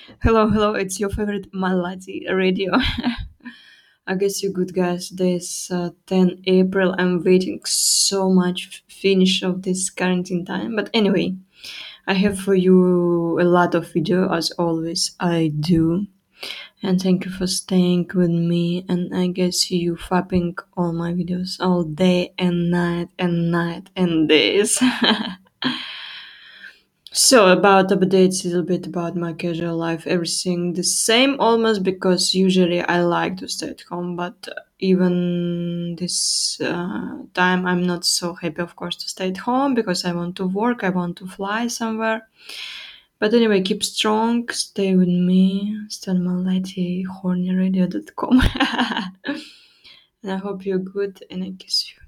Hello, hello, it's your favorite Malati radio. I guess you good guys. This 10 April, I'm waiting so much finish of this quarantine time. But anyway, I have for you a lot of video as always I do. And thank you for staying with me. And I guess you fapping all my videos all day and night and days. So about updates, a little bit about my casual life, everything the same almost because usually I like to stay at home, but even this time I'm not so happy, of course, to stay at home because I want to work, I want to fly somewhere. But anyway, keep strong, stay with me, stay on my lady hornyradio.com. And I hope you're good and I kiss you.